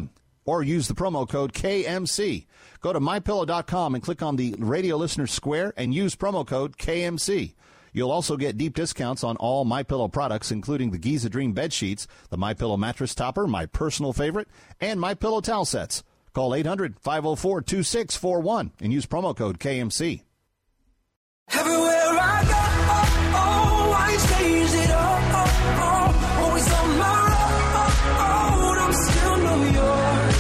or use the promo code K M C. Go to my pillow dot com and click on the Radio Listener Square and use promo code K M C. You'll also get deep discounts on all MyPillow products, including the Giza Dream bed sheets, the MyPillow mattress topper, my personal favorite, and MyPillow towel sets. Call eight hundred, five oh four, two six four one and use promo code K M C. Everywhere I go, oh, oh, I change it up, oh, oh, always on my road, I'm still New York.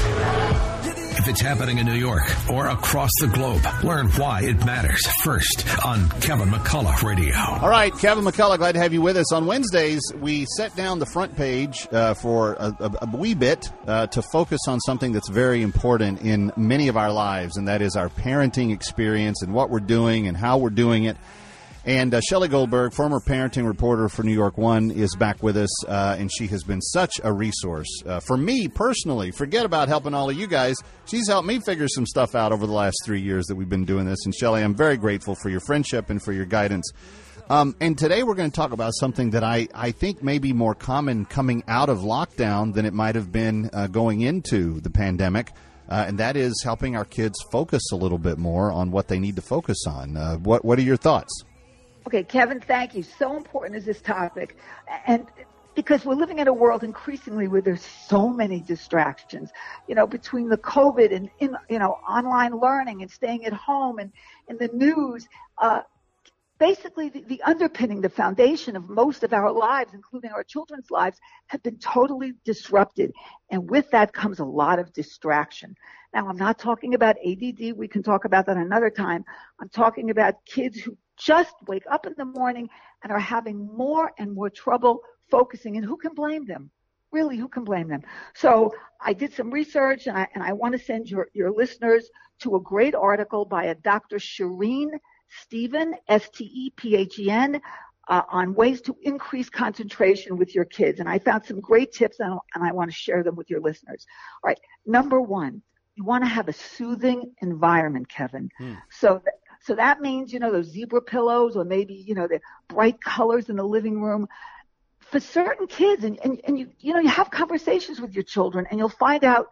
If it's happening in New York or across the globe, learn why it matters first on Kevin McCullough Radio. All right, Kevin McCullough, glad to have you with us. On Wednesdays, we set down the front page uh, for a, a, a wee bit uh, to focus on something that's very important in many of our lives, and that is our parenting experience and what we're doing and how we're doing it. And uh, Shelley Goldberg, former parenting reporter for New York One, is back with us, uh, and she has been such a resource. Uh, for me, personally, forget about helping all of you guys. She's helped me figure some stuff out over the last three years that we've been doing this. And, Shelley, I'm very grateful for your friendship and for your guidance. Um, and today we're going to talk about something that I, I think may be more common coming out of lockdown than it might have been uh, going into the pandemic. Uh, and that is helping our kids focus a little bit more on what they need to focus on. Uh, what, what are your thoughts? Okay, Kevin, thank you. So important is this topic. And because we're living in a world increasingly where there's so many distractions, you know, between the COVID and, in, you know, online learning and staying at home and, and the news, uh, basically the, the underpinning, the foundation of most of our lives, including our children's lives, have been totally disrupted. And with that comes a lot of distraction. Now, I'm not talking about A D D. We can talk about that another time. I'm talking about kids who just wake up in the morning and are having more and more trouble focusing. And who can blame them? Really, who can blame them? So I did some research, and I, and I want to send your, your listeners to a great article by a Doctor Shireen Stephen, S T E P H E N, uh, on ways to increase concentration with your kids. And I found some great tips, and, and I want to share them with your listeners. All right, number one, you want to have a soothing environment, Kevin. Hmm. So that, So that means, you know, those zebra pillows or maybe, you know, the bright colors in the living room. For certain kids, and, and, and you, you know, you have conversations with your children and you'll find out,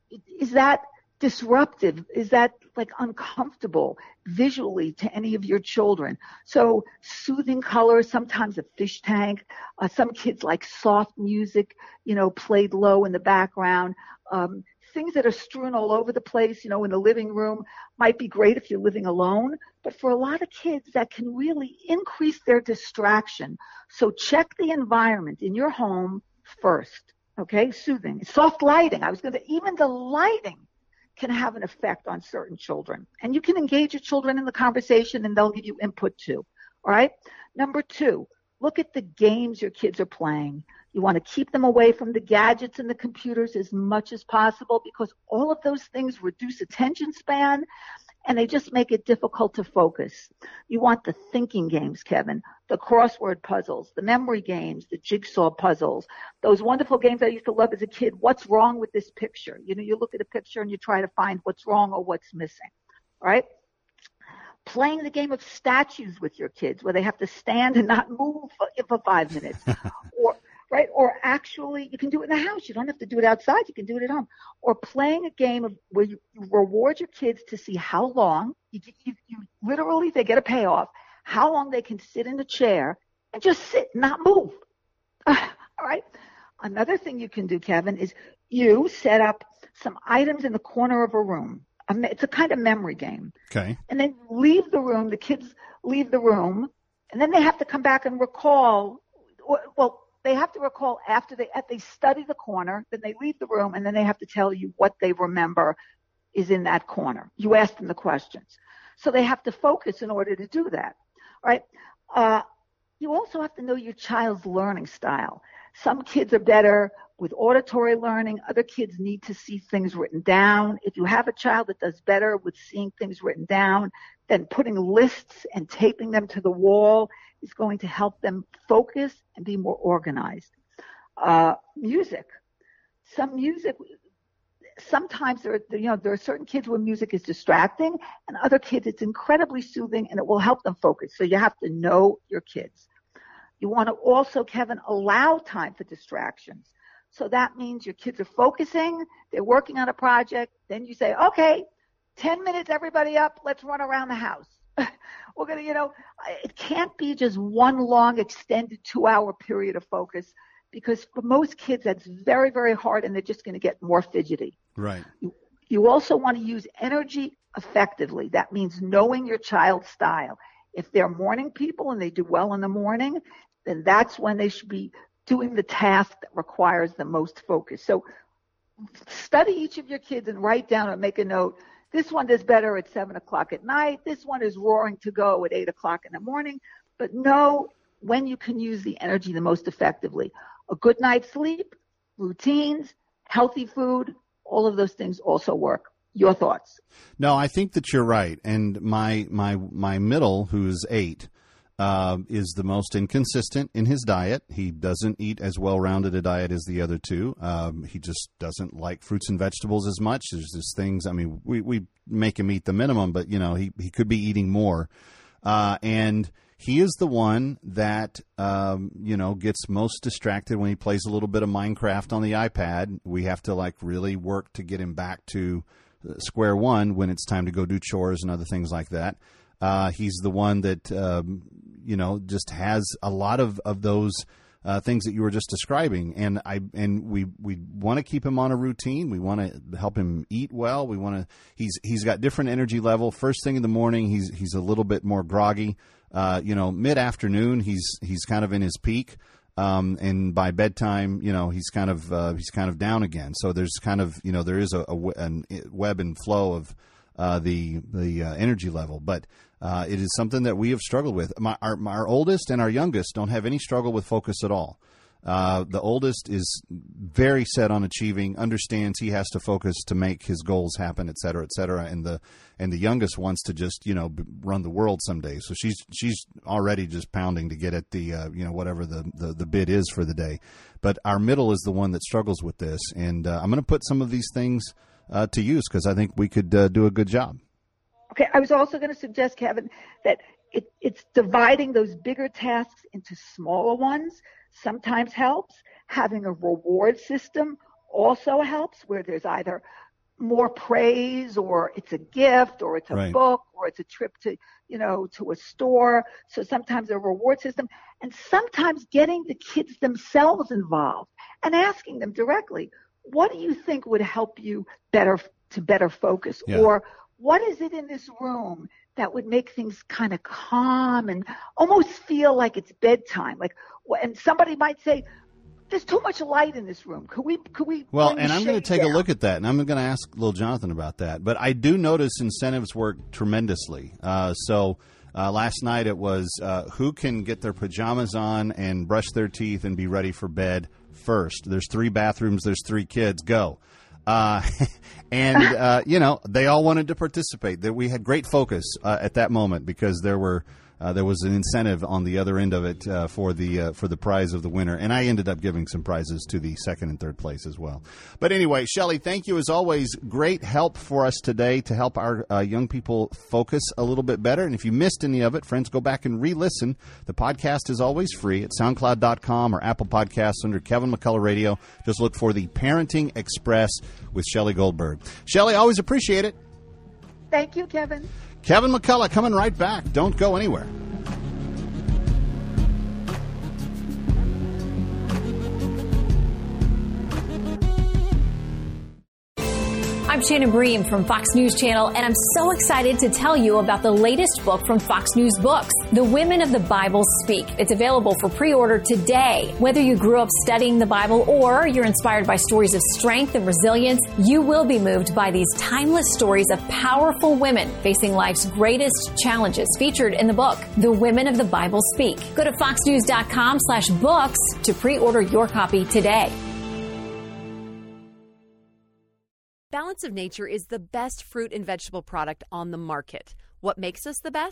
is that disruptive? Is that like uncomfortable visually to any of your children? So soothing colors, sometimes a fish tank. Uh, some kids like soft music, you know, played low in the background. Um, Things that are strewn all over the place, you know, in the living room might be great if you're living alone. But for a lot of kids, that can really increase their distraction. So check the environment in your home first, okay? Soothing. Soft lighting. I was going to, even the lighting can have an effect on certain children. And you can engage your children in the conversation and they'll give you input too, all right? Number two, look at the games your kids are playing. You want to keep them away from the gadgets and the computers as much as possible because all of those things reduce attention span and they just make it difficult to focus. You want the thinking games, Kevin, the crossword puzzles, the memory games, the jigsaw puzzles, those wonderful games I used to love as a kid. What's wrong with this picture? You know, you look at a picture and you try to find what's wrong or what's missing, all right? Playing the game of statues with your kids where they have to stand and not move for, for five minutes. or Right? Or actually, you can do it in the house. You don't have to do it outside. You can do it at home. Or playing a game of where you reward your kids to see how long, you, you, you literally, they get a payoff, how long they can sit in a chair and just sit, not move. Uh, all right? Another thing you can do, Kevin, is you set up some items in the corner of a room. It's a kind of memory game. Okay. And then leave the room. The kids leave the room, and then they have to come back and recall, well, they have to recall after they after they study the corner, then they leave the room, and then they have to tell you what they remember is in that corner. You ask them the questions. So they have to focus in order to do that, right? Uh, you also have to know your child's learning style. Some kids are better with auditory learning. Other kids need to see things written down. If you have a child that does better with seeing things written down, then putting lists and taping them to the wall is going to help them focus and be more organized. Uh, music. Some music, sometimes there are, you know, there are certain kids where music is distracting, and other kids it's incredibly soothing and it will help them focus. So you have to know your kids. You want to also, Kevin, allow time for distractions. So that means your kids are focusing, they're working on a project. Then you say, okay, ten minutes, everybody up, let's run around the house. We're going to, you know, it can't be just one long extended two hour period of focus, because for most kids that's very, very hard, and they're just going to get more fidgety. Right. You, you also want to use energy effectively. That means knowing your child's style. If they're morning people and they do well in the morning, then that's when they should be doing the task that requires the most focus. So study each of your kids and write down or make a note. This one does better at seven o'clock at night. This one is roaring to go at eight o'clock in the morning. But know when you can use the energy the most effectively. A good night's sleep, routines, healthy food, all of those things also work. Your thoughts? No, I think that you're right. And my my my middle, who's eight, uh, is the most inconsistent in his diet. He doesn't eat as well-rounded a diet as the other two. Um, he just doesn't like fruits and vegetables as much. There's just things, I mean, we, we make him eat the minimum, but, you know, he, he could be eating more. Uh, and he is the one that, um, you know, gets most distracted when he plays a little bit of Minecraft on the iPad. We have to, like, really work to get him back to square one when it's time to go do chores and other things like that. Uh, he's the one that, um, you know, just has a lot of, of those uh, things that you were just describing. And I and we, we want to keep him on a routine. We want to help him eat well. We want to. He's he's got different energy level. First thing in the morning, he's he's a little bit more groggy. Uh, you know, mid afternoon, he's he's kind of in his peak. Um, and by bedtime, you know, he's kind of uh, he's kind of down again. So there's kind of, you know, there is a, a, a web and flow of uh, the the uh, energy level, but uh, it is something that we have struggled with. My, our, our oldest and our youngest don't have any struggle with focus at all. Uh, the oldest is very set on achieving, understands he has to focus to make his goals happen, et cetera, et cetera. And the and the youngest wants to just, you know, b- run the world someday. So she's she's already just pounding to get at the, uh, you know, whatever the, the, the bid is for the day. But our middle is the one that struggles with this. And uh, I'm going to put some of these things uh, to use because I think we could uh, do a good job. Okay, I was also going to suggest, Kevin, that it, it's dividing those bigger tasks into smaller ones sometimes helps. Having a reward system also helps, where there's either more praise or it's a gift or it's a right. book or it's a trip to, you know, to a store. So sometimes a reward system, and sometimes getting the kids themselves involved and asking them directly, what do you think would help you better to better focus? Yeah. Or what is it in this room that would make things kind of calm and almost feel like it's bedtime? Like, and somebody might say, there's too much light in this room. Could we, could we? Well, and I'm going to take down? a look at that, and I'm going to ask little Jonathan about that. But I do notice incentives work tremendously. Uh, so uh, last night it was uh, who can get their pajamas on and brush their teeth and be ready for bed first. There's three bathrooms. There's three kids. Go. Uh, and, uh, you know, they all wanted to participate. That we had great focus uh, at that moment because there were uh, there was an incentive on the other end of it uh, for the uh, for the prize of the winner. And I ended up giving some prizes to the second and third place as well. But anyway, Shelley, thank you as always. Great help for us today to help our uh, young people focus a little bit better. And if you missed any of it, friends, go back and re-listen. The podcast is always free at soundcloud dot com or Apple Podcasts under Kevin McCullough Radio. Just look for the Parenting Express with Shelley Goldberg. Shelley, always appreciate it. Thank you, Kevin. Kevin McCullough coming right back. Don't go anywhere. I'm Shannon Bream from Fox News Channel, and I'm so excited to tell you about the latest book from Fox News Books, The Women of the Bible Speak. It's available for pre-order today. Whether you grew up studying the Bible or you're inspired by stories of strength and resilience, you will be moved by these timeless stories of powerful women facing life's greatest challenges featured in the book, The Women of the Bible Speak. Go to fox news dot com slash books to pre-order your copy today. Balance of Nature is the best fruit and vegetable product on the market. What makes us the best?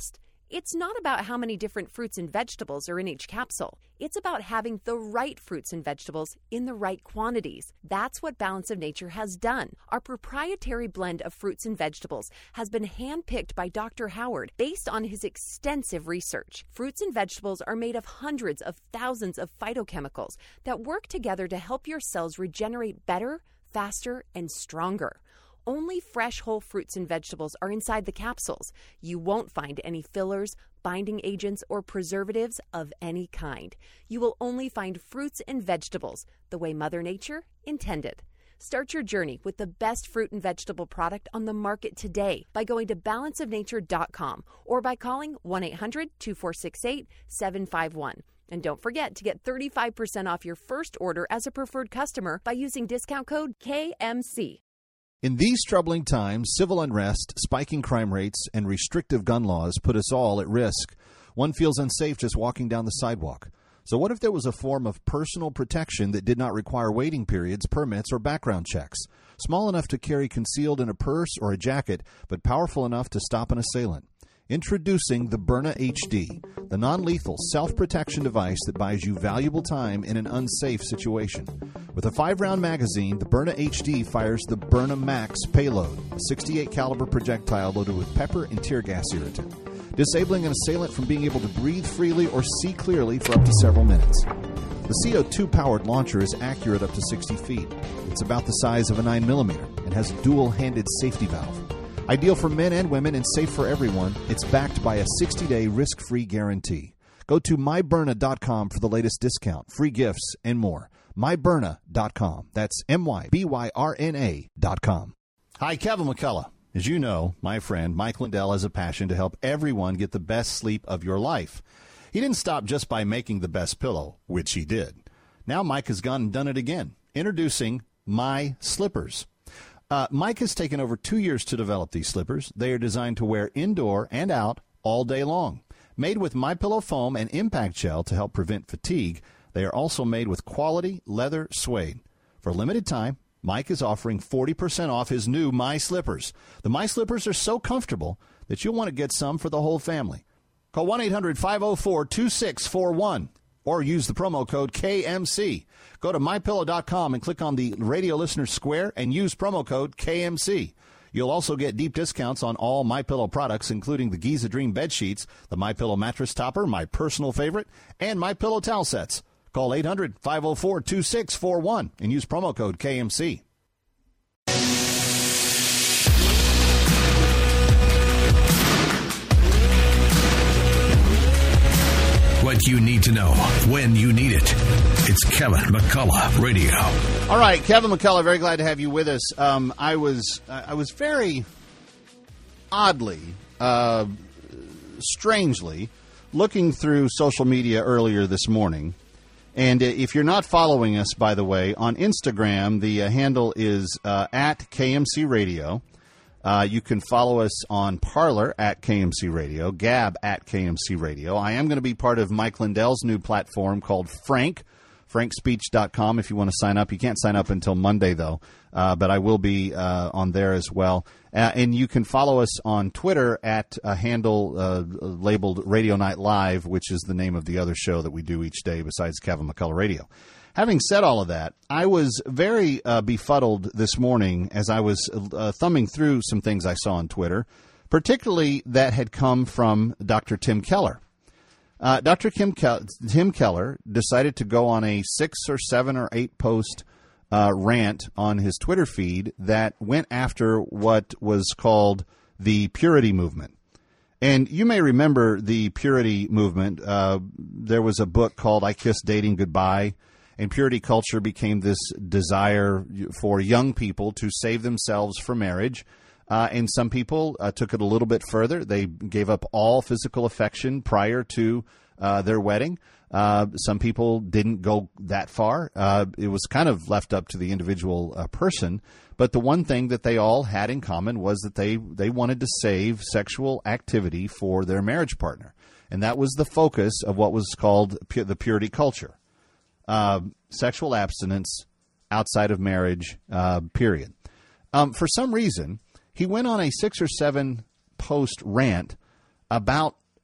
It's not about how many different fruits and vegetables are in each capsule. It's about having the right fruits and vegetables in the right quantities. That's what Balance of Nature has done. Our proprietary blend of fruits and vegetables has been handpicked by Doctor Howard based on his extensive research. Fruits and vegetables are made of hundreds of thousands of phytochemicals that work together to help your cells regenerate better, faster, and stronger. Only fresh whole fruits and vegetables are inside the capsules. You won't find any fillers, binding agents, or preservatives of any kind. You will only find fruits and vegetables the way Mother Nature intended. Start your journey with the best fruit and vegetable product on the market today by going to balance of nature dot com or by calling one eight hundred two four six eight seven five one. And don't forget to get thirty-five percent off your first order as a preferred customer by using discount code K M C. In these troubling times, civil unrest, spiking crime rates, and restrictive gun laws put us all at risk. One feels unsafe just walking down the sidewalk. So what if there was a form of personal protection that did not require waiting periods, permits, or background checks? Small enough to carry concealed in a purse or a jacket, but powerful enough to stop an assailant. Introducing the Byrna H D, the non-lethal self-protection device that buys you valuable time in an unsafe situation. With a five-round magazine, the Byrna H D fires the Byrna Max payload, a sixty-eight caliber projectile loaded with pepper and tear gas irritant, disabling an assailant from being able to breathe freely or see clearly for up to several minutes. The C O two powered launcher is accurate up to sixty feet. It's about the size of a nine millimeter and has a dual-handed safety valve. Ideal for men and women and safe for everyone, it's backed by a sixty-day risk-free guarantee. Go to my byrna dot com for the latest discount, free gifts, and more. my byrna dot com. That's M Y B Y R N A dot com. Hi, Kevin McCullough. As you know, my friend Mike Lindell has a passion to help everyone get the best sleep of your life. He didn't stop just by making the best pillow, which he did. Now Mike has gone and done it again. Introducing My Slippers. Uh, Mike has taken over two years to develop these slippers. They are designed to wear indoor and out all day long. Made with MyPillow foam and impact gel to help prevent fatigue, they are also made with quality leather suede. For a limited time, Mike is offering forty percent off his new My Slippers. The My Slippers are so comfortable that you'll want to get some for the whole family. Call one eight hundred five oh four two six four one or use the promo code K M C. Go to my pillow dot com and click on the radio listener square and use promo code K M C. You'll also get deep discounts on all MyPillow products, including the Giza Dream bed sheets, the MyPillow mattress topper, my personal favorite, and MyPillow towel sets. Call eight hundred five oh four two six four one and use promo code K M C. What you need to know when you need it. It's Kevin McCullough Radio. All right, Kevin McCullough, very glad to have you with us. Um, I was I was very oddly, uh, strangely, looking through social media earlier this morning. And if you're not following us, by the way, on Instagram, the uh, handle is uh, at K M C Radio. Uh, you can follow us on Parler at K M C Radio, Gab at K M C Radio. I am going to be part of Mike Lindell's new platform called Frank, frank speech dot com if you want to sign up. You can't sign up until Monday, though, uh, but I will be uh, on there as well. Uh, and you can follow us on Twitter at a handle uh, labeled Radio Night Live, which is the name of the other show that we do each day besides Kevin McCullough Radio. Having said all of that, I was very uh, befuddled this morning as I was uh, thumbing through some things I saw on Twitter, particularly that had come from Doctor Tim Keller. Uh, Doctor Kim Ke- Tim Keller decided to go on a six or seven or eight post uh, rant on his Twitter feed that went after what was called the purity movement. And you may remember the purity movement. Uh, there was a book called I Kissed Dating Goodbye. And purity culture became this desire for young people to save themselves for marriage. Uh, and some people uh, took it a little bit further. They gave up all physical affection prior to uh, their wedding. Uh, some people didn't go that far. Uh, it was kind of left up to the individual uh, person. But the one thing that they all had in common was that they, they wanted to save sexual activity for their marriage partner. And that was the focus of what was called pu- the purity culture. Uh, sexual abstinence outside of marriage, uh, period. Um, for some reason, he went on a six or seven post rant about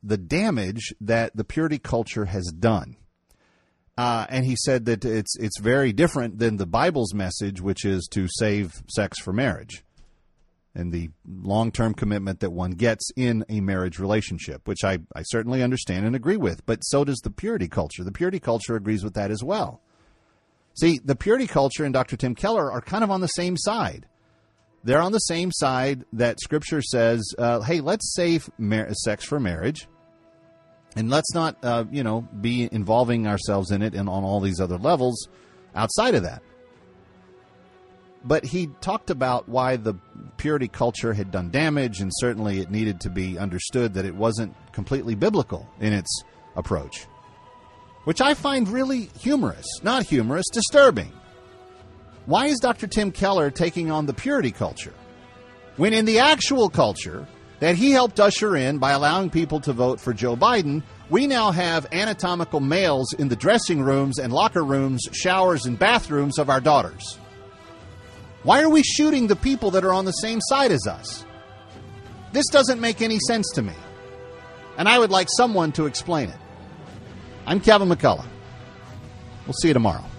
the damage that the purity culture has done. Uh, and he said that it's it's very different than the Bible's message, which is to save sex for marriage and the long-term commitment that one gets in a marriage relationship, which I, I certainly understand and agree with. But so does the purity culture. The purity culture agrees with that as well. See, the purity culture and Doctor Tim Keller are kind of on the same side. They're on the same side that Scripture says, uh, hey, let's save mar- sex for marriage. And let's not, uh, you know, be involving ourselves in it and on all these other levels outside of that. But he talked about why the purity culture had done damage, and certainly it needed to be understood that it wasn't completely biblical in its approach, which I find really humorous. Not humorous, disturbing. Why is Doctor Tim Keller taking on the purity culture when in the actual culture that he helped usher in by allowing people to vote for Joe Biden, we now have anatomical males in the dressing rooms and locker rooms, showers, and bathrooms of our daughters? Why are we shooting the people that are on the same side as us? This doesn't make any sense to me, and I would like someone to explain it. I'm Kevin McCullough. We'll see you tomorrow.